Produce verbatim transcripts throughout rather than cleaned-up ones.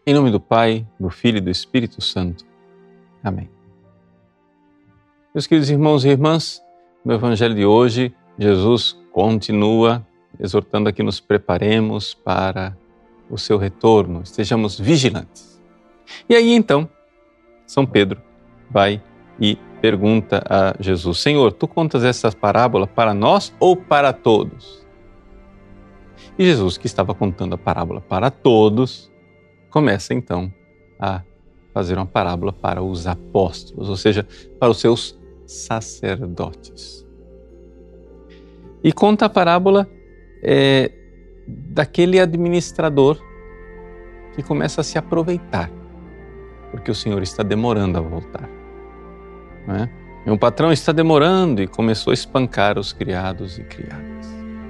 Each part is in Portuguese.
Em nome do Pai, do Filho e do Espírito Santo. Amém. Meus queridos irmãos e irmãs, no Evangelho de hoje, Jesus continua exortando a que nos preparemos para o seu retorno, estejamos vigilantes. E aí então, São Pedro vai e pergunta a Jesus: Senhor, tu contas essa parábola para nós ou para todos? E Jesus, que estava contando a parábola para todos, começa então a fazer uma parábola para os apóstolos, ou seja, para os seus sacerdotes. E conta a parábola é, daquele administrador que começa a se aproveitar, porque o Senhor está demorando a voltar. Não é? E o patrão está demorando e começou a espancar os criados e criadas.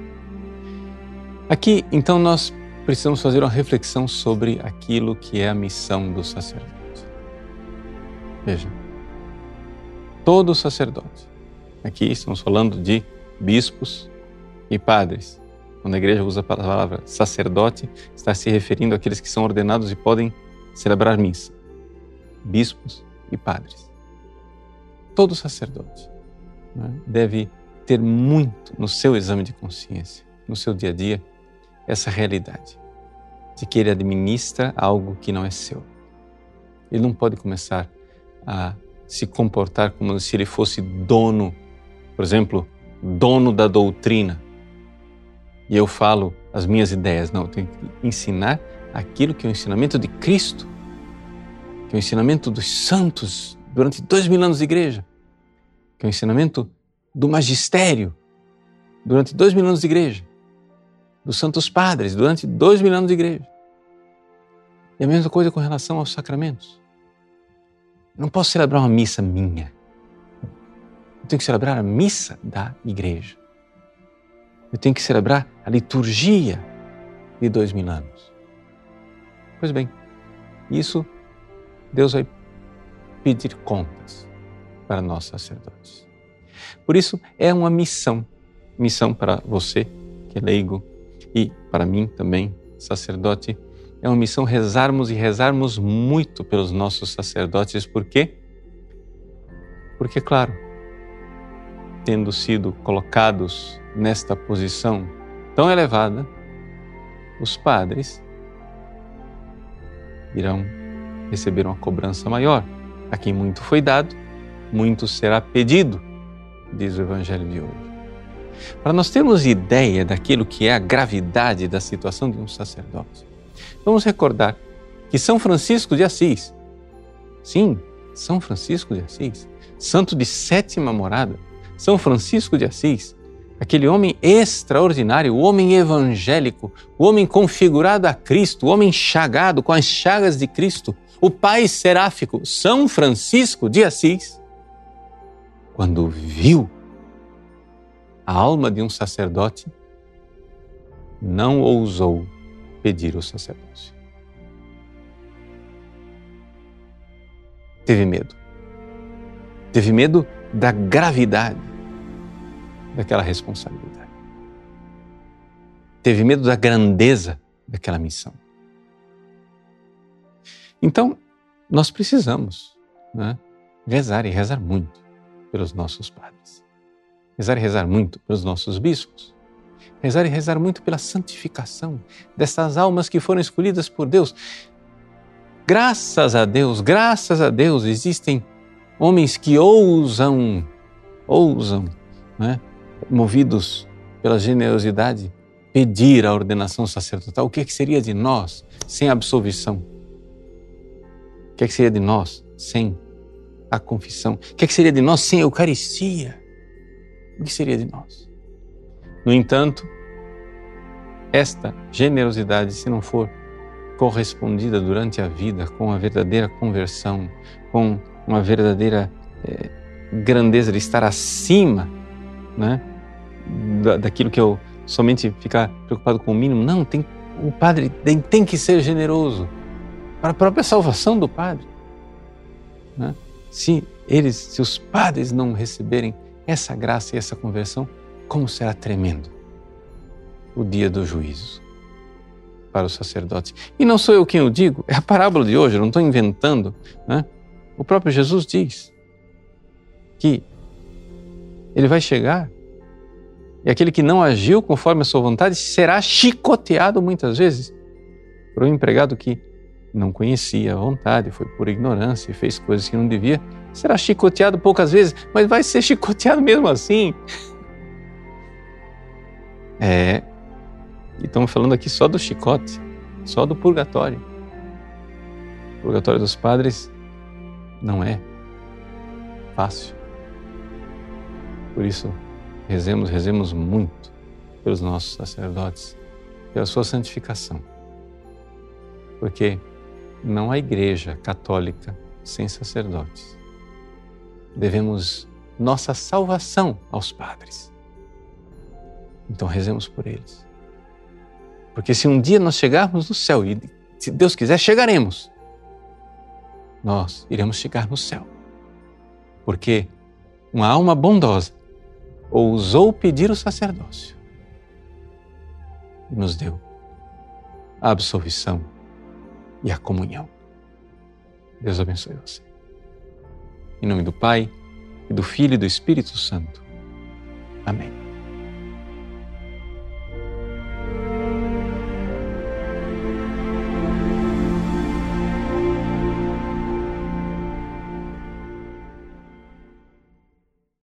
Aqui, então, nós precisamos fazer uma reflexão sobre aquilo que é a missão do sacerdote. Veja, todo sacerdote, aqui estamos falando de bispos e padres. Quando a igreja usa a palavra sacerdote, está se referindo àqueles que são ordenados e podem celebrar missa. Bispos e padres. Todo sacerdote, né, deve ter muito no seu exame de consciência, no seu dia a dia, essa realidade de que ele administra algo que não é seu. Ele não pode começar a se comportar como se ele fosse dono, por exemplo, dono da doutrina. E eu falo as minhas ideias. Não, eu tenho que ensinar aquilo que é o ensinamento de Cristo, que é o ensinamento dos santos durante dois mil anos de igreja, que é o ensinamento do magistério durante dois mil anos de igreja, dos santos padres durante dois mil anos de igreja. E a mesma coisa com relação aos sacramentos. Eu não posso celebrar uma missa minha. Eu tenho que celebrar a missa da igreja. Eu tenho que celebrar a liturgia de dois mil anos. Pois bem, isso Deus vai pedir contas para nós sacerdotes. Por isso é uma missão, missão para você que é leigo e para mim também, sacerdote, é uma missão rezarmos e rezarmos muito pelos nossos sacerdotes. Por quê? Porque, claro, tendo sido colocados nesta posição tão elevada, os padres irão receber uma cobrança maior. A quem muito foi dado, muito será pedido, diz o Evangelho de hoje. Para nós termos ideia daquilo que é a gravidade da situação de um sacerdote, vamos recordar que São Francisco de Assis, sim, São Francisco de Assis, santo de sétima morada, São Francisco de Assis, aquele homem extraordinário, o homem evangélico, o homem configurado a Cristo, o homem chagado com as chagas de Cristo, o pai seráfico, São Francisco de Assis, quando viu a alma de um sacerdote, não ousou pedir o sacerdócio. Teve medo. Teve medo da gravidade daquela responsabilidade. Teve medo da grandeza daquela missão. Então, nós precisamos, né, rezar e rezar muito pelos nossos padres. Rezar e rezar muito pelos nossos bispos. Rezar e rezar muito pela santificação dessas almas que foram escolhidas por Deus. Graças a Deus, graças a Deus, existem homens que ousam, ousam, né, movidos pela generosidade, pedir a ordenação sacerdotal. O que, é que seria de nós sem a absolvição? O que, é que seria de nós sem a confissão? O que, é que seria de nós sem a Eucaristia? O que seria de nós? No entanto, esta generosidade, se não for correspondida durante a vida com a verdadeira conversão, com uma verdadeira é, grandeza de estar acima, né, da, daquilo que eu somente ficar preocupado com o mínimo, não, tem, o padre tem, tem que ser generoso para a própria salvação do padre. Né? Se eles, se os padres não receberem essa graça e essa conversão, como será tremendo o dia do juízo. para os sacerdotes. E não sou eu quem o digo, é a parábola de hoje, eu não estou inventando, né? O próprio Jesus diz que ele vai chegar e aquele que não agiu conforme a sua vontade será chicoteado muitas vezes por um empregado que não conhecia a vontade, foi por ignorância e fez coisas que não devia. Será chicoteado poucas vezes, mas vai ser chicoteado mesmo assim. É, e estamos falando aqui só do chicote, só do purgatório. O purgatório dos padres não é fácil. Por isso, rezemos, rezemos muito pelos nossos sacerdotes, pela sua santificação. Porque não há igreja católica sem sacerdotes. Devemos nossa salvação aos padres. Então rezemos por eles. Porque se um dia nós chegarmos no céu, e se Deus quiser, chegaremos, nós iremos chegar no céu. Porque uma alma bondosa ousou pedir o sacerdócio e nos deu a absolvição e a comunhão. Deus abençoe você. Em nome do Pai, e do Filho e do Espírito Santo. Amém.